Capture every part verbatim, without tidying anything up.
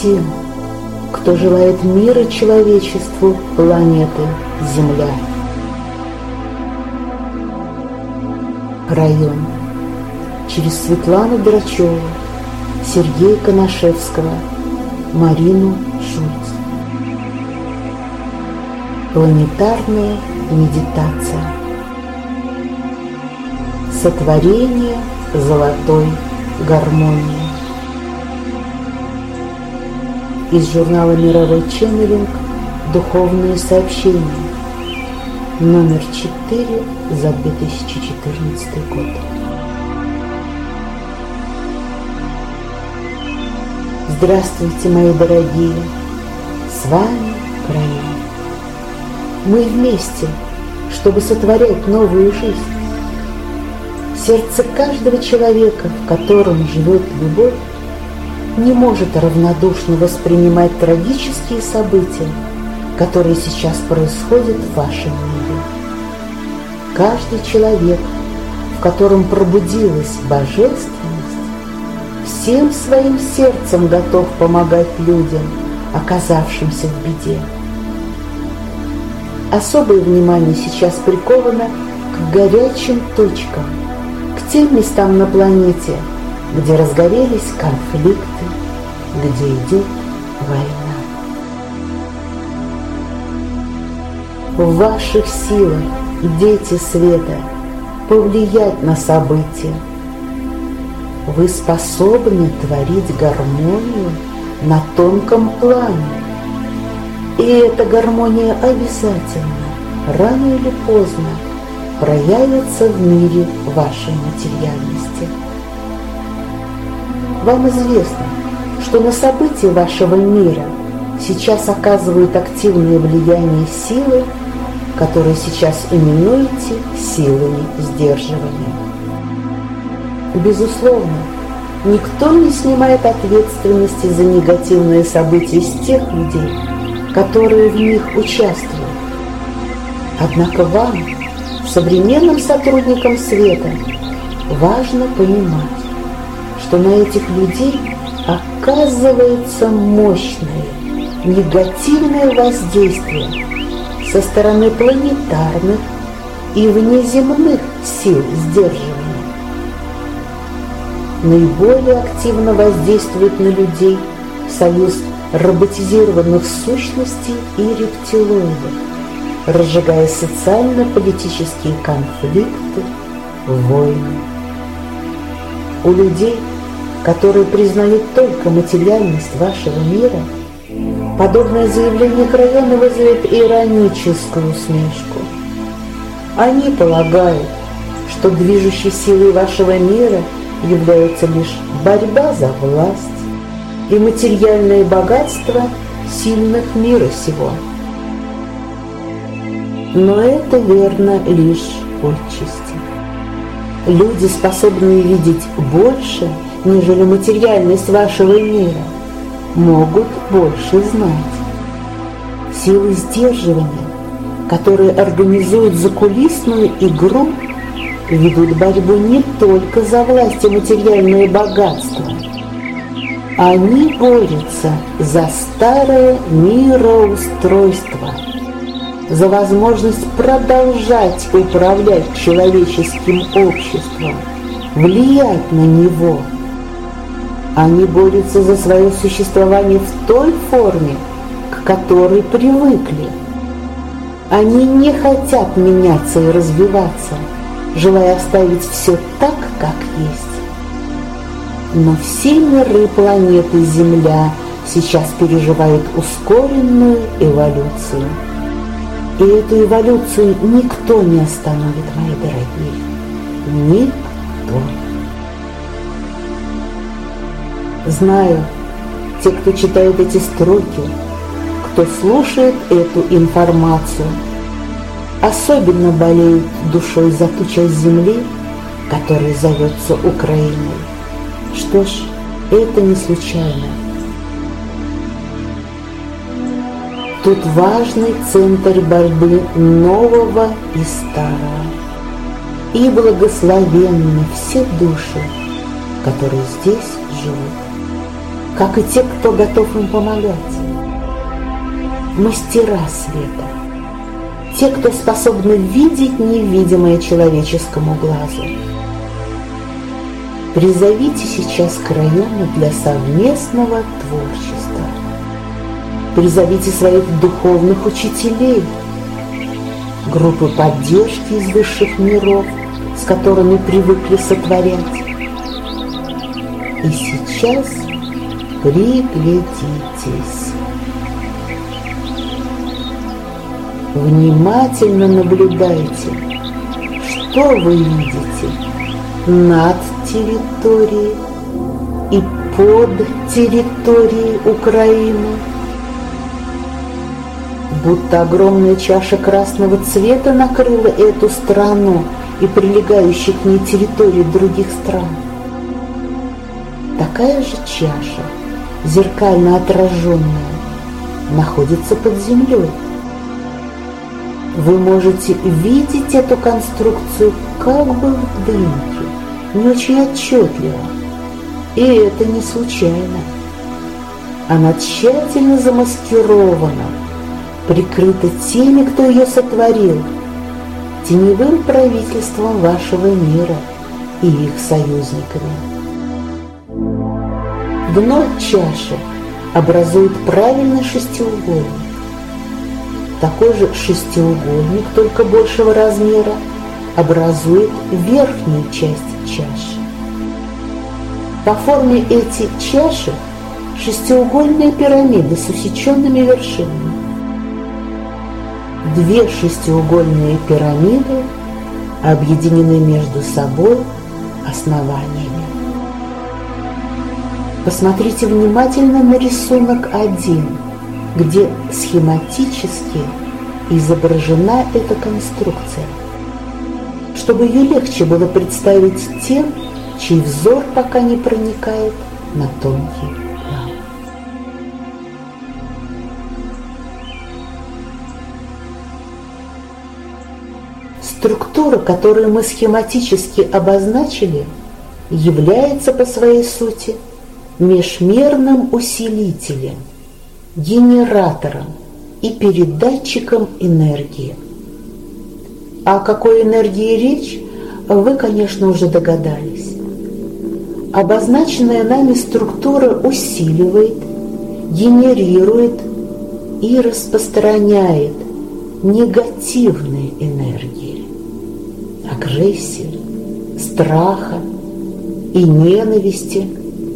тем, кто желает мира человечеству планеты Земля. Район. Через Светлану Драчеву, Сергея Коношевского, Марину Шульц. Планетарная медитация. Сотворение золотой гармонии. Из журнала «Мировой ченнелинг. Духовные сообщения». Номер четыре за две тысячи четырнадцатый год. Здравствуйте, мои дорогие! С вами Крайна. Мы вместе, чтобы сотворять новую жизнь. Сердце каждого человека, в котором живет любовь, не может равнодушно воспринимать трагические события, которые сейчас происходят в вашем мире. Каждый человек, в котором пробудилась божественность, всем своим сердцем готов помогать людям, оказавшимся в беде. Особое внимание сейчас приковано к горячим точкам, к тем местам на планете, где разгорелись конфликты, где идет война. В ваших силах, дети света, повлиять на события. Вы способны творить гармонию на тонком плане. И эта гармония обязательно, рано или поздно, проявится в мире вашей материальности. Вам известно, что на события вашего мира сейчас оказывают активное влияние силы, которые сейчас именуете силами сдерживания. Безусловно, никто не снимает ответственности за негативные события с тех людей, которые в них участвуют. Однако вам, современным сотрудникам света, важно понимать, что на этих людей оказывается мощное негативное воздействие со стороны планетарных и внеземных сил сдерживания. Наиболее активно воздействует на людей союз роботизированных сущностей и рептилоидов, разжигая социально-политические конфликты, войны. У людей, которые признают только материальность вашего мира, подобное заявление Крайона вызовет ироническую усмешку. Они полагают, что движущей силой вашего мира является лишь борьба за власть и материальное богатство сильных мира сего. Но это верно лишь отчасти. Люди, способные видеть больше, нежели материальность вашего мира, могут больше знать. Силы сдерживания, которые организуют закулисную игру, ведут борьбу не только за власть и материальное богатство. Они борются за старое мироустройство, за возможность продолжать управлять человеческим обществом, влиять на него. Они борются за свое существование в той форме, к которой привыкли. Они не хотят меняться и развиваться, желая оставить все так, как есть. Но все миры планеты Земля сейчас переживают ускоренную эволюцию. И эту эволюцию никто не остановит, мои дорогие. Никто. Знаю, те, кто читает эти строки, кто слушает эту информацию, особенно болеют душой за ту часть земли, которая зовется Украиной. Что ж, это не случайно. Тут важный центр борьбы нового и старого. И благословенны все души, которые здесь живут. как и те, кто готов им помогать. Мастера света, те, кто способны видеть невидимое человеческому глазу. Призовите сейчас к району для совместного творчества. Призовите своих духовных учителей, группы поддержки из высших миров, с которыми привыкли сотворять. И сейчас приглядитесь. Внимательно наблюдайте, что вы видите над территорией и под территорией Украины. Будто огромная чаша красного цвета накрыла эту страну и прилегающие к ней территории других стран. Такая же чаша, зеркально отраженная, находится под землей. Вы можете видеть эту конструкцию как бы в дымке, не очень отчетливо. И это не случайно. Она тщательно замаскирована, прикрыта теми, кто ее сотворил, теневым правительством вашего мира и их союзниками. Дно чаши образует правильный шестиугольник. Такой же шестиугольник, только большего размера, образует верхнюю часть чаши. По форме эти чаши шестиугольные пирамиды с усеченными вершинами. Две шестиугольные пирамиды объединены между собой основаниями. Посмотрите внимательно на рисунок один, где схематически изображена эта конструкция, чтобы ее легче было представить тем, чей взор пока не проникает на тонкий план. Структура, которую мы схематически обозначили, является по своей сути межмерным усилителем, генератором и передатчиком энергии. О какой энергии речь, вы, конечно, уже догадались. Обозначенная нами структура усиливает, генерирует и распространяет негативные энергии, агрессии, страха и ненависти.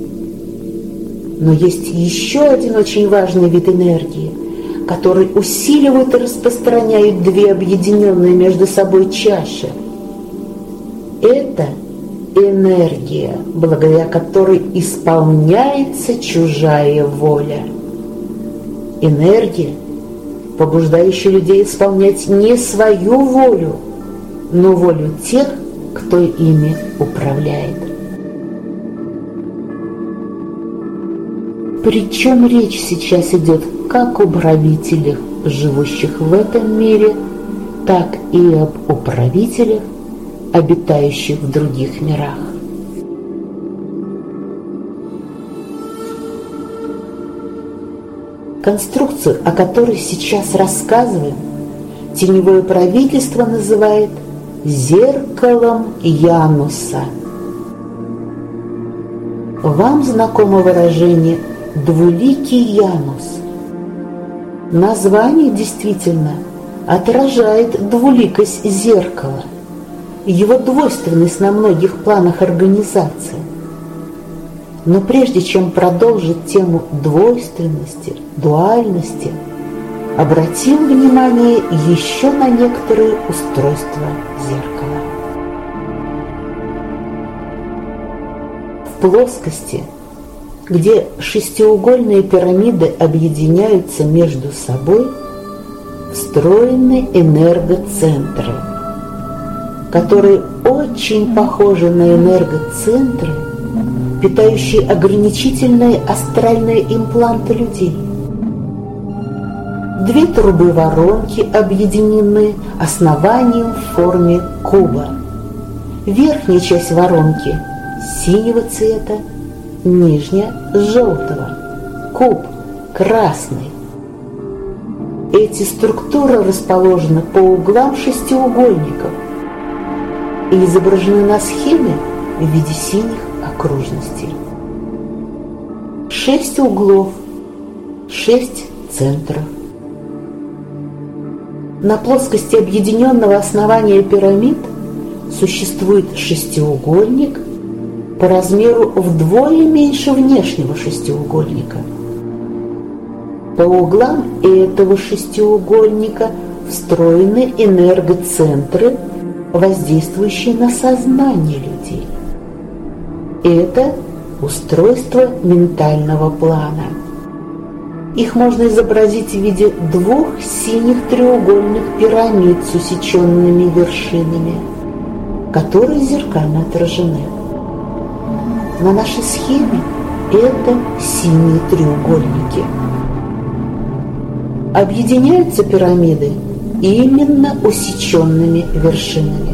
Но есть еще один очень важный вид энергии, который усиливает и распространяет две объединенные между собой чаши. Это энергия, благодаря которой исполняется чужая воля. Энергия, побуждающая людей исполнять не свою волю, но волю тех, кто ими управляет. Причем речь сейчас идет как об управителях, живущих в этом мире, так и об управителях, обитающих в других мирах. Конструкцию, о которой сейчас рассказываем, теневое правительство называет зеркалом Януса. Вам знакомо выражение «двуликий Янус». Название действительно отражает двуликость зеркала, его двойственность на многих планах организации. Но прежде чем продолжить тему двойственности, дуальности, обратим внимание еще на некоторые устройства зеркала. В плоскости, где шестиугольные пирамиды объединяются между собой, встроены энергоцентры, которые очень похожи на энергоцентры, питающие ограничительные астральные импланты людей. Две трубы-воронки объединены основанием в форме куба. Верхняя часть воронки синего цвета, нижняя желтого, куб красный. Эти структуры расположены по углам шестиугольников и изображены на схеме в виде синих окружностей. Шесть углов, шесть центров. На плоскости объединенного основания пирамид существует шестиугольник по размеру вдвое меньше внешнего шестиугольника. По углам этого шестиугольника встроены энергоцентры, воздействующие на сознание людей. Это устройство ментального плана. Их можно изобразить в виде двух синих треугольных пирамид с усеченными вершинами, которые зеркально отражены. На нашей схеме это синие треугольники. Объединяются пирамиды именно усеченными вершинами.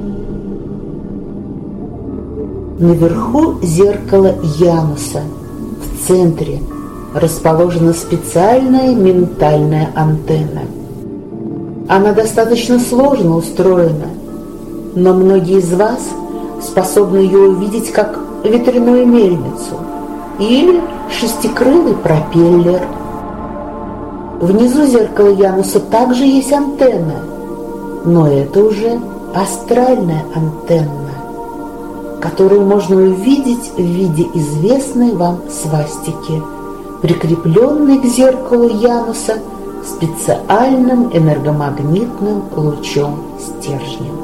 Наверху зеркало Януса, в центре расположена специальная ментальная антенна. Она достаточно сложно устроена, но многие из вас способны ее увидеть как ветряную мельницу или шестикрылый пропеллер. Внизу зеркала Януса также есть антенна, но это уже астральная антенна, которую можно увидеть в виде известной вам свастики, прикрепленной к зеркалу Януса специальным энергомагнитным лучом-стержнем.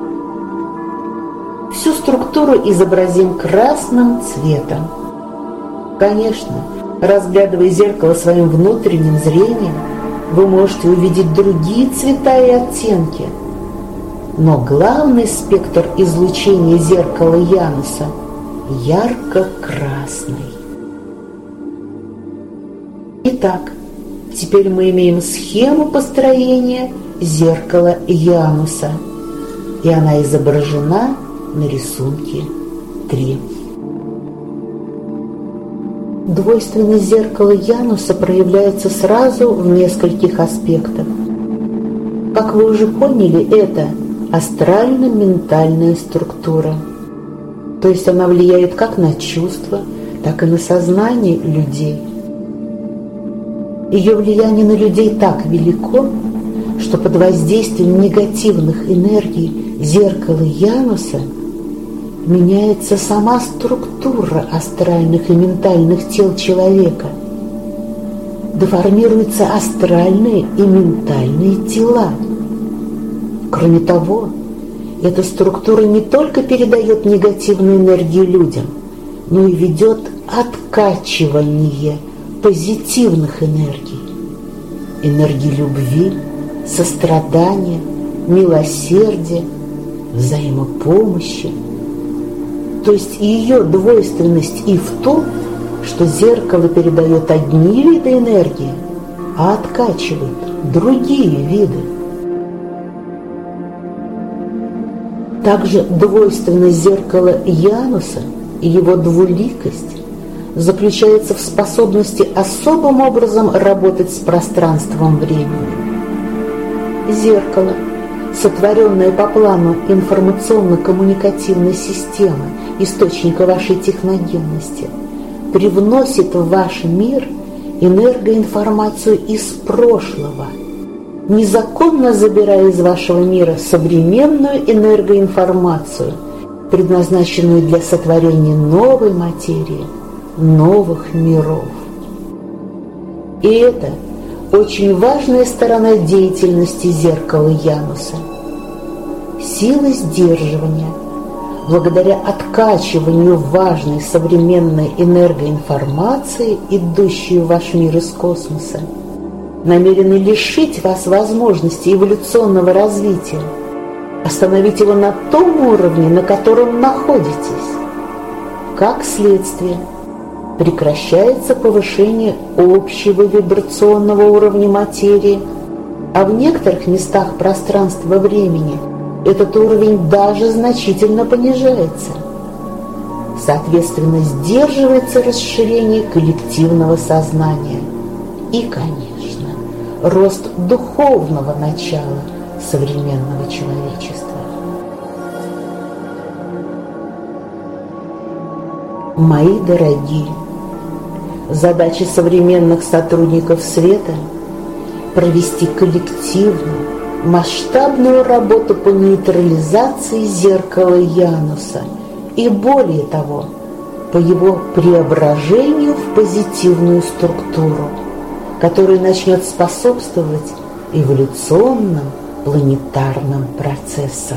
Всю структуру изобразим красным цветом. Конечно, разглядывая зеркало своим внутренним зрением, вы можете увидеть другие цвета и оттенки, но главный спектр излучения зеркала Януса ярко-красный. Итак, теперь мы имеем схему построения зеркала Януса, и она изображена на рисунке три. Двойственность зеркала Януса проявляется сразу в нескольких аспектах. Как вы уже поняли, это астрально-ментальная структура, то есть она влияет как на чувства, так и на сознание людей. Ее влияние на людей так велико, что под воздействием негативных энергий зеркала Януса меняется сама структура астральных и ментальных тел человека. Деформируются астральные и ментальные тела. Кроме того, эта структура не только передает негативную энергию людям, но и ведет откачивание позитивных энергий. Энергии любви, сострадания, милосердия, взаимопомощи. То есть ее двойственность и в том, что зеркало передает одни виды энергии, а откачивает другие виды. Также двойственность зеркала Януса и его двуликость заключается в способности особым образом работать с пространством времени. Зеркало, сотворенное по плану информационно-коммуникативной системы, источника вашей техногенности, привносит в ваш мир энергоинформацию из прошлого, незаконно забирая из вашего мира современную энергоинформацию, предназначенную для сотворения новой материи, новых миров. И это очень важная сторона деятельности зеркала Януса. Сила сдерживания, благодаря откачиванию важной современной энергоинформации, идущей в ваш мир из космоса, намерены лишить вас возможности эволюционного развития, остановить его на том уровне, на котором находитесь. Как следствие, прекращается повышение общего вибрационного уровня материи, а в некоторых местах пространства-времени этот уровень даже значительно понижается. соответственно, сдерживается расширение коллективного сознания и, конечно, рост духовного начала современного человечества. Мои дорогие, задача современных сотрудников света – провести коллективную, масштабную работу по нейтрализации зеркала Януса и, более того, по его преображению в позитивную структуру, которая начнет способствовать эволюционным планетарным процессам.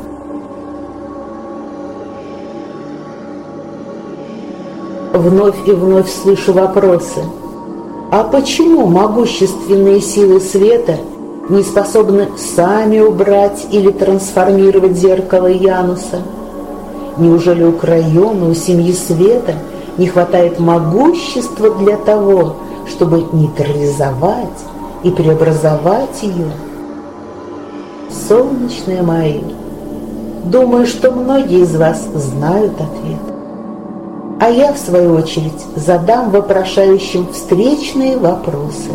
Вновь и вновь слышу вопросы: а почему могущественные силы света не способны сами убрать или трансформировать зеркало Януса? Неужели у Крайона, у семьи света не хватает могущества для того, чтобы нейтрализовать и преобразовать ее? Солнечные мои, думаю, что многие из вас знают ответ. А я, в свою очередь, задам вопрошающим встречные вопросы.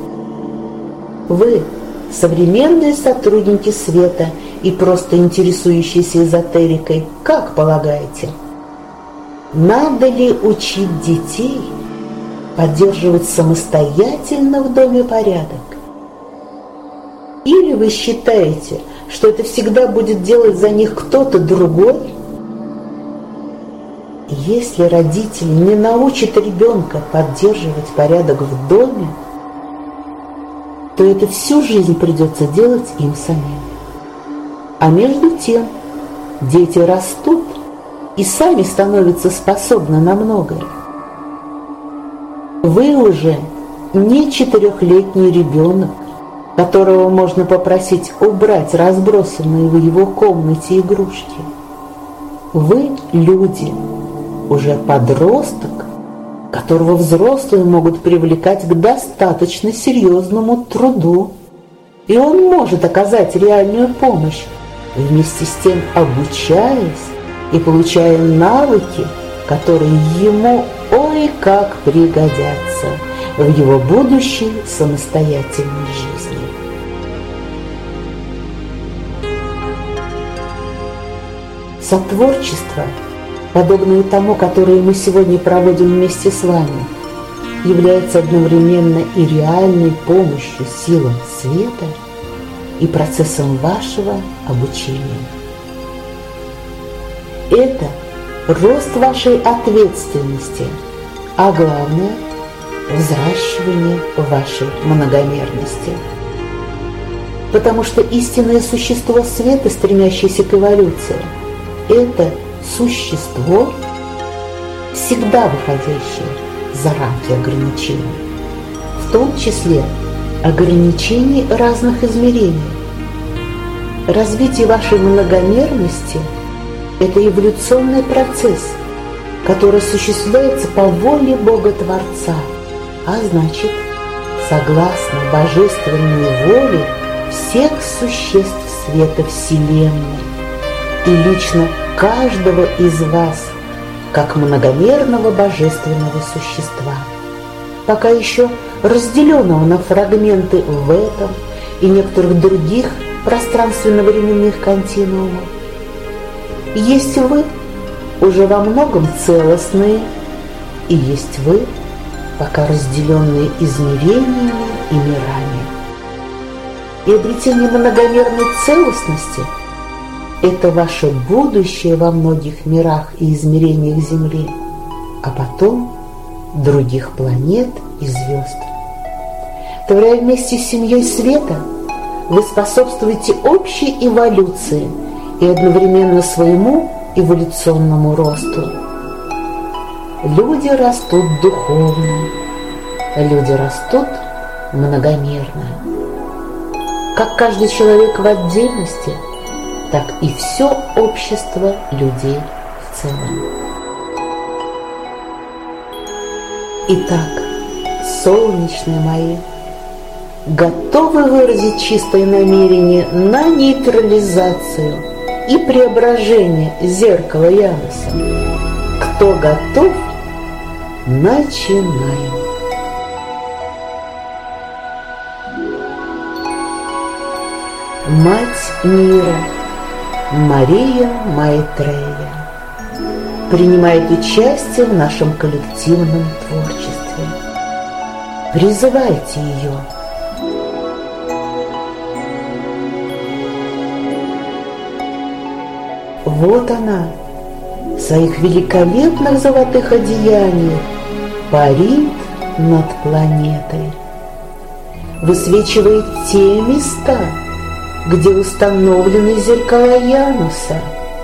Вы, современные сотрудники света и просто интересующиеся эзотерикой, как полагаете, надо ли учить детей поддерживать самостоятельно в доме порядок? Или вы считаете, что это всегда будет делать за них кто-то другой? Если родители не научат ребенка поддерживать порядок в доме, то это всю жизнь придется делать им самим. А между тем дети растут и сами становятся способны на многое. Вы уже не четырехлетний ребенок, которого можно попросить убрать разбросанные в его комнате игрушки. Вы люди, уже подросток, которого взрослые могут привлекать к достаточно серьезному труду, и он может оказать реальную помощь, вместе с тем обучаясь и получая навыки, которые ему ой как пригодятся в его будущей самостоятельной жизни. Сотворчество, подобное тому, которое мы сегодня проводим вместе с вами, является одновременно и реальной помощью силам света и процессом вашего обучения. Это рост вашей ответственности, а главное – взращивание вашей многомерности. Потому что истинное существо света, стремящееся к эволюции, это существо, всегда выходящее за рамки ограничений, в том числе ограничений разных измерений. Развитие вашей многомерности – это эволюционный процесс, который осуществляется по воле Бога-Творца, а значит, согласно божественной воле всех существ света Вселенной и лично каждого из вас, как многомерного божественного существа, пока еще разделенного на фрагменты в этом и некоторых других пространственно-временных континуумах. Есть вы, уже во многом целостные, и есть вы, пока разделенные измерениями и мирами. И обретение многомерной целостности – это ваше будущее во многих мирах и измерениях Земли, а потом других планет и звезд. Творя вместе с семьей света, вы способствуете общей эволюции и одновременно своему эволюционному росту. Люди растут духовно, люди растут многомерно. Как каждый человек в отдельности, так и все общество людей в целом. Итак, солнечные мои, готовы выразить чистое намерение на нейтрализацию и преображение зеркала Януса к Кто готов, начинаем. Мать мира Мария Майтрея принимает участие в нашем коллективном творчестве. Призывайте ее. Вот она, в своих великолепных золотых одеяниях, парит над планетой, высвечивает те места, где установлены зеркала Януса.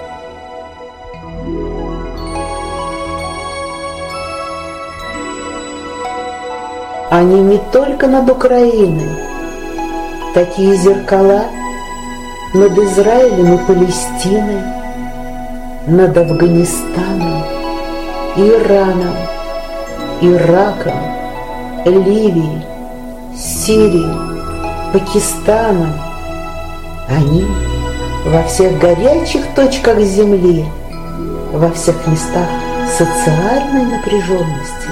Они не только над Украиной, такие зеркала над Израилем и Палестиной, над Афганистаном, Ираном, Ираком, Ливией, Сирией, Пакистаном. Они во всех горячих точках Земли, во всех местах социальной напряженности.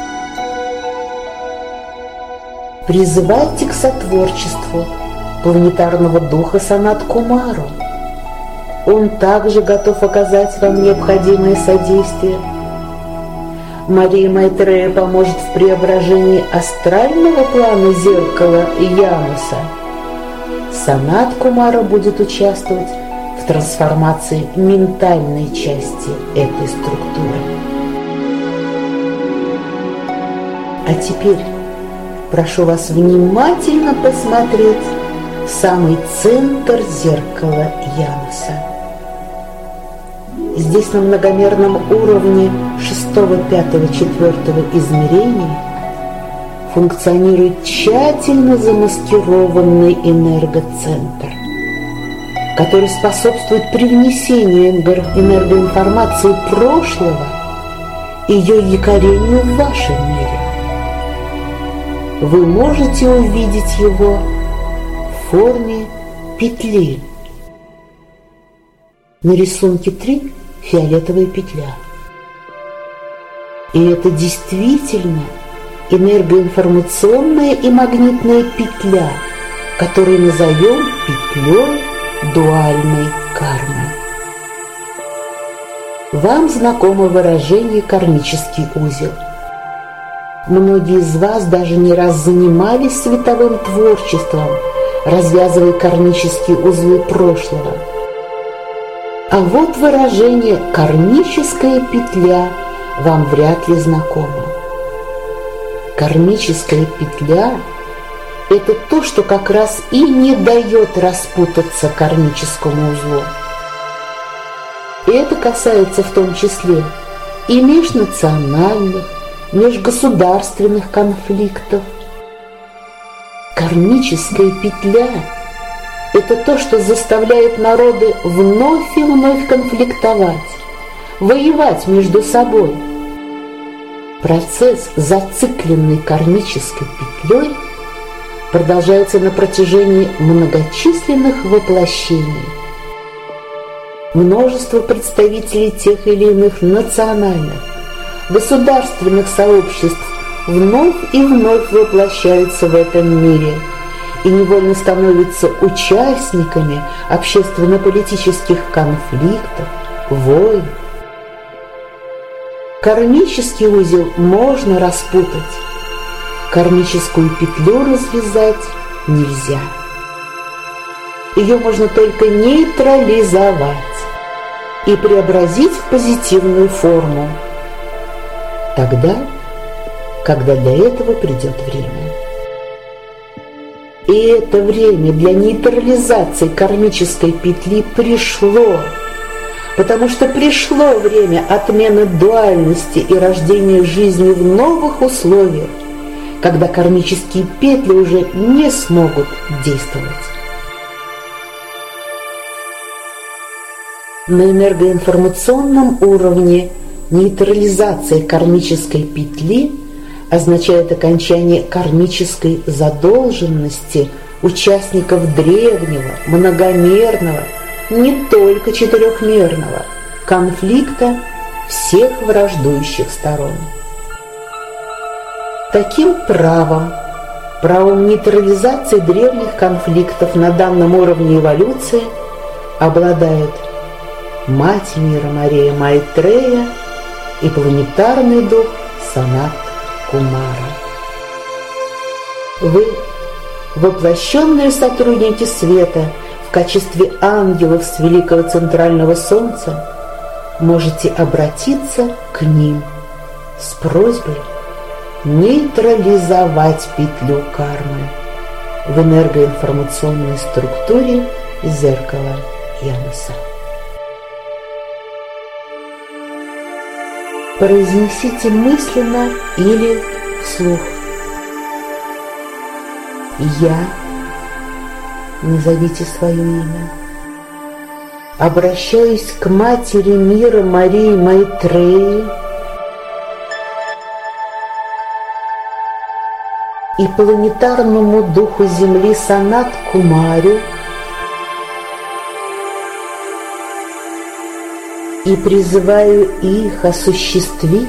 Призывайте к сотворчеству планетарного духа Санат Кумару. Он также готов оказать вам необходимое содействие. Мария Майтрея поможет в преображении астрального плана зеркала Януса. Санат Кумара будет участвовать в трансформации ментальной части этой структуры. А теперь прошу вас внимательно посмотреть в самый центр зеркала Януса. Здесь на многомерном уровне шестого, пятого, четвертого измерений функционирует тщательно замаскированный энергоцентр, который способствует привнесению энергоинформации прошлого и ее якорению в вашем мире. Вы можете увидеть его в форме петли. На рисунке три фиолетовая петля. И это действительно энергоинформационная и магнитная петля, которую назовем петлей дуальной кармы. Вам знакомо выражение «кармический узел». Многие из вас даже не раз занимались световым творчеством, развязывая кармические узлы прошлого. А вот выражение «кармическая петля» вам вряд ли знакомо. Кармическая петля – это то, что как раз и не дает распутаться кармическому узлу. И это касается в том числе и межнациональных, межгосударственных конфликтов. Кармическая петля – это то, что заставляет народы вновь и вновь конфликтовать, воевать между собой. Процесс, зацикленный кармической петлей, продолжается на протяжении многочисленных воплощений. Множество представителей тех или иных национальных, государственных сообществ вновь и вновь воплощаются в этом мире и невольно становятся участниками общественно-политических конфликтов, войн. Кармический узел можно распутать, кармическую петлю развязать нельзя. Ее можно только нейтрализовать и преобразить в позитивную форму. Тогда, когда для этого придет время. И это время для нейтрализации кармической петли пришло, потому что пришло время отмены дуальности и рождения жизни в новых условиях, когда кармические петли уже не смогут действовать. На энергоинформационном уровне нейтрализация кармической петли означает окончание кармической задолженности участников древнего, многомерного, не только четырехмерного конфликта всех враждующих сторон. Таким правом, правом нейтрализации древних конфликтов на данном уровне эволюции обладают Мать мира Мария Майтрея и планетарный дух Санат Кумара. Вы, воплощенные сотрудники света, в качестве ангелов с великого центрального солнца, можете обратиться к ним с просьбой нейтрализовать петлю кармы в энергоинформационной структуре зеркала Януса. Произнесите мысленно или вслух. Я, назовите свое имя, обращаюсь к Матери мира Марии Майтреи и планетарному духу Земли Санат Кумаре и призываю их осуществить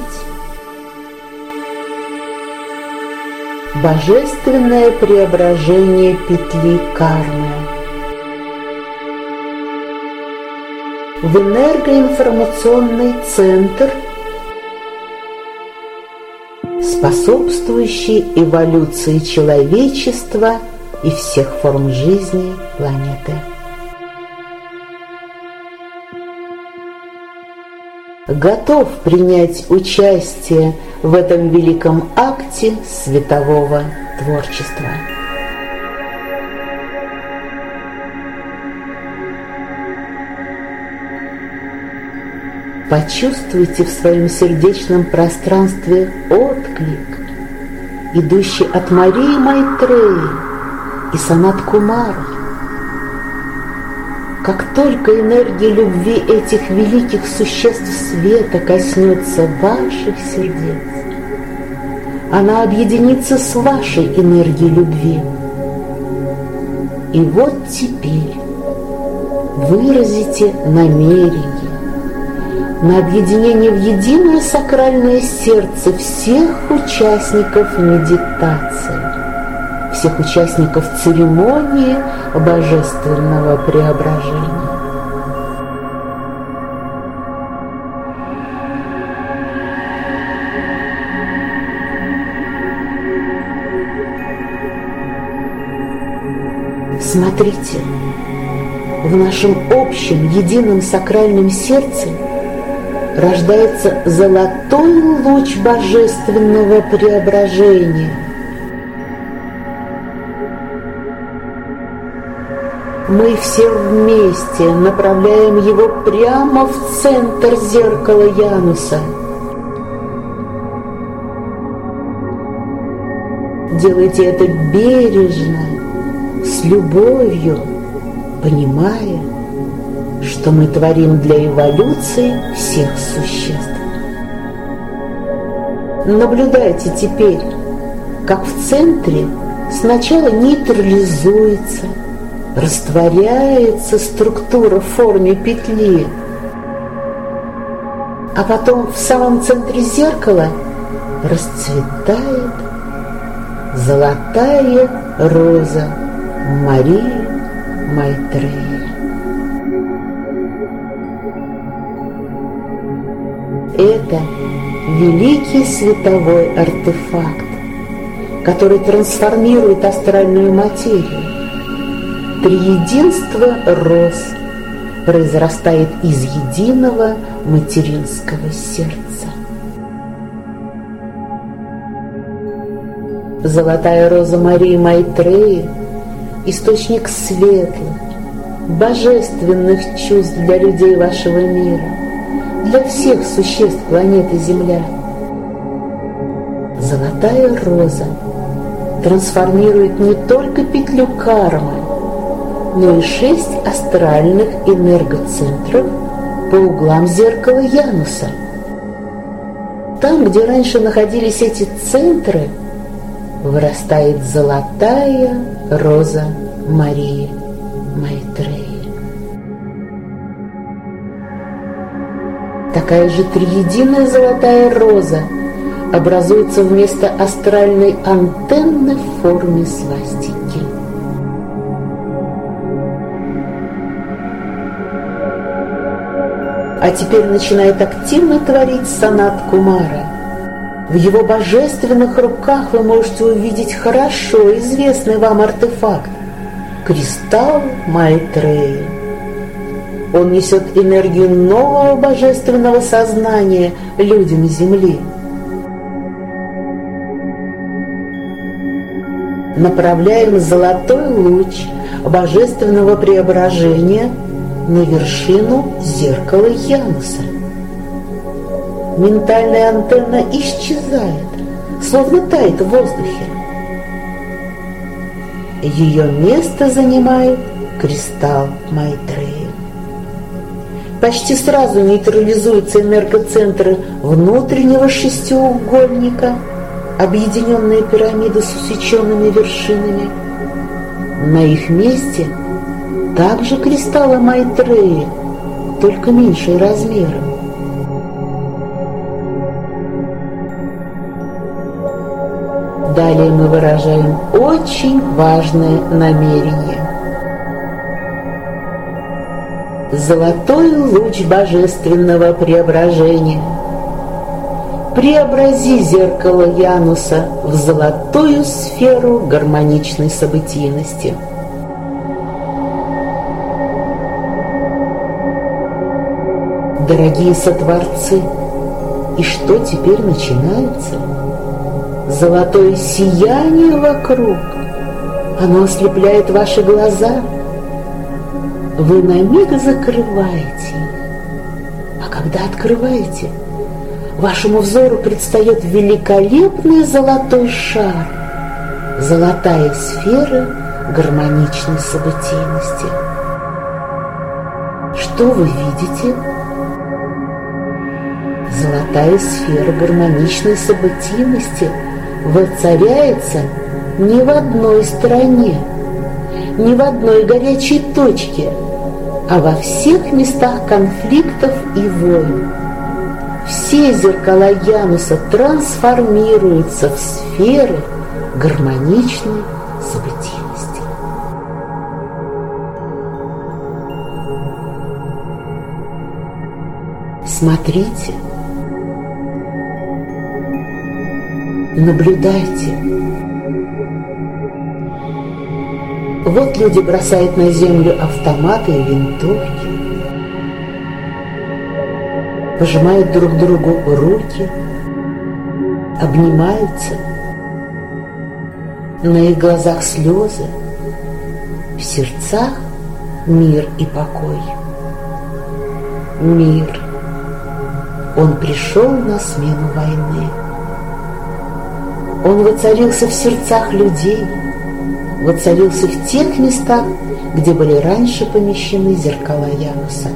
божественное преображение петли кармы в энергоинформационный центр, способствующий эволюции человечества и всех форм жизни планеты. Готов принять участие в этом великом акте светового творчества. Почувствуйте в своем сердечном пространстве отклик, идущий от Марии Майтреи и Санат Кумара. Как только энергия любви этих великих существ света коснется ваших сердец, она объединится с вашей энергией любви. И вот теперь выразите намерение на объединение в единое сакральное сердце всех участников медитации, всех участников церемонии божественного преображения. Смотрите, в нашем общем едином сакральном сердце рождается золотой луч божественного преображения. Мы все вместе направляем его прямо в центр зеркала Януса. Делайте это бережно, с любовью, понимая, что мы творим для эволюции всех существ. Наблюдайте теперь, как в центре сначала нейтрализуется, растворяется структура в форме петли, а потом в самом центре зеркала расцветает золотая роза Марии Майтреи. Это великий световой артефакт, который трансформирует астральную материю. Триединство роз произрастает из единого материнского сердца. Золотая роза Марии Майтреи – источник светлых, божественных чувств для людей вашего мира, для всех существ планеты Земля. Золотая роза трансформирует не только петлю кармы, но и шесть астральных энергоцентров по углам зеркала Януса. Там, где раньше находились эти центры, вырастает золотая роза Марии Майтреи. такая же триединая золотая роза образуется вместо астральной антенны в форме свастики. А теперь начинает активно творить Санат Кумара. В его божественных руках вы можете увидеть хорошо известный вам артефакт – кристалл Майтреи. Он несет энергию нового божественного сознания людям Земли. Направляем золотой луч божественного преображения на вершину зеркала Януса. Ментальная антенна исчезает, словно тает в воздухе. Ее место занимает кристалл Майтреи. Почти сразу нейтрализуются энергоцентры внутреннего шестиугольника, объединенные пирамиды с усеченными вершинами. На их месте также кристаллы Майтреи, только меньшие размером. Далее мы выражаем очень важное намерение. Золотой луч божественного преображения. Преобрази зеркало Януса в золотую сферу гармоничной событийности. Дорогие сотворцы, и что теперь начинается? Золотое сияние вокруг, оно ослепляет ваши глаза. Вы на миг закрываете их, а когда открываете, вашему взору предстает великолепный золотой шар, золотая сфера гармоничной событийности. Что вы видите? Золотая сфера гармоничной событийности воцаряется не в одной стране, не в одной горячей точке, а во всех местах конфликтов и войн. Все зеркала Януса трансформируются в сферы гармоничной событийности. Смотрите, наблюдайте. Вот люди бросают на землю автоматы и винтовки, пожимают друг другу руки, обнимаются. На их глазах слезы, в сердцах мир и покой. Мир. Он пришел на смену войны. Он воцарился в сердцах людей, воцарился в тех местах, где были раньше помещены зеркала Януса.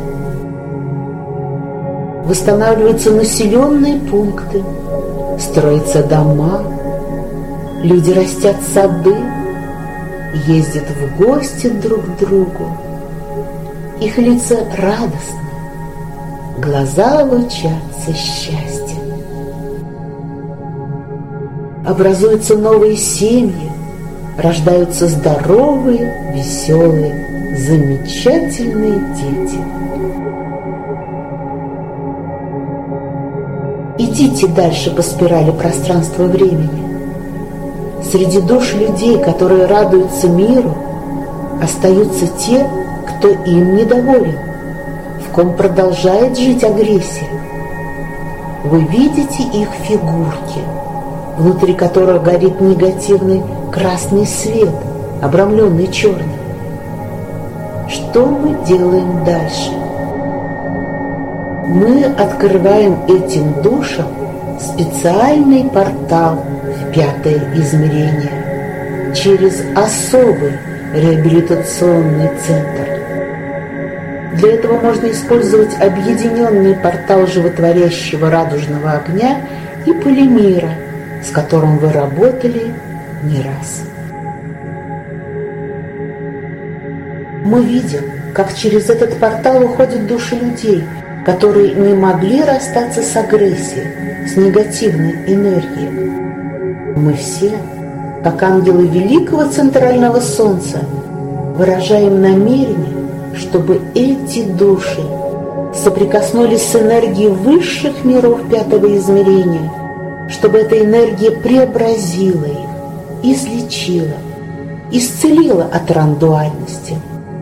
Восстанавливаются населенные пункты, строятся дома, люди растят сады, ездят в гости друг к другу. Их лица радостны, глаза лучатся счастьем. Образуются новые семьи, рождаются здоровые, веселые, замечательные дети. Идите дальше по спирали пространства-времени. Среди душ людей, которые радуются миру, остаются те, кто им недоволен, в ком продолжает жить агрессия. Вы видите их фигурки, внутри которых горит негативный красный свет, обрамленный черным. Что мы делаем дальше? Мы открываем этим душам специальный портал в пятое измерение через особый реабилитационный центр. Для этого можно использовать объединенный портал животворящего радужного огня и полимера, с которым вы работали не раз. Мы видим, как через этот портал уходят души людей, которые не могли расстаться с агрессией, с негативной энергией. Мы все, как ангелы великого центрального солнца, выражаем намерение, чтобы эти души соприкоснулись с энергией высших миров пятого измерения, чтобы эта энергия преобразила их, излечила, исцелила от ран дуальности.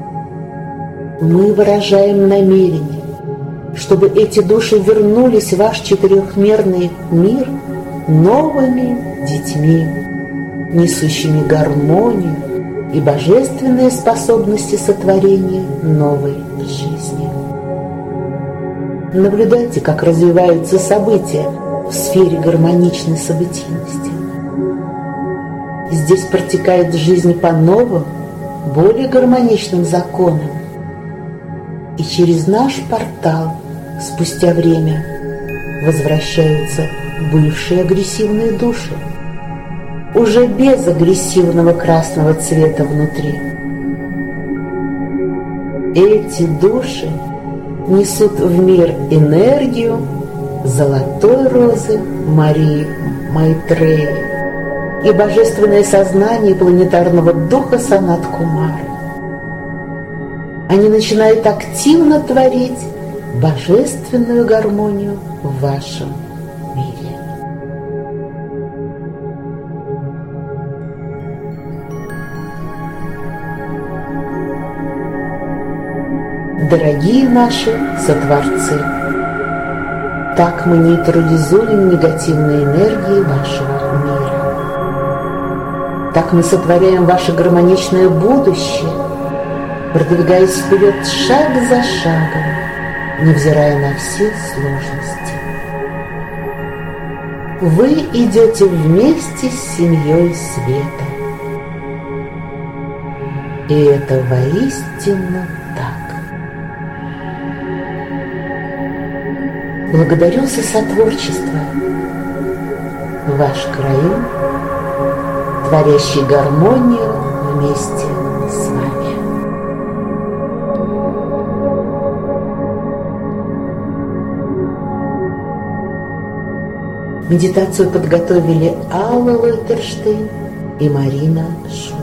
Мы выражаем намерение, чтобы эти души вернулись в ваш четырехмерный мир новыми детьми, несущими гармонию и божественные способности сотворения новой жизни. Наблюдайте, как развиваются события в сфере гармоничной событийности. Здесь протекает жизнь по новым, более гармоничным законам. И через наш портал спустя время возвращаются бывшие агрессивные души, уже без агрессивного красного цвета внутри. Эти души несут в мир энергию золотой розы Марии Майтреи и божественное сознание планетарного духа Санат-Кумары. Они начинают активно творить божественную гармонию в вашем мире. Дорогие наши сотворцы, так мы нейтрализуем негативные энергии вашего мира. Так мы сотворяем ваше гармоничное будущее, продвигаясь вперед шаг за шагом, невзирая на все сложности. Вы идете вместе с семьей света. И это воистину так. Благодарю за сотворчество, ваш Краин, творящий гармонию вместе с вами. Медитацию подготовили Алла Лойтерштейн и Марина Шульц.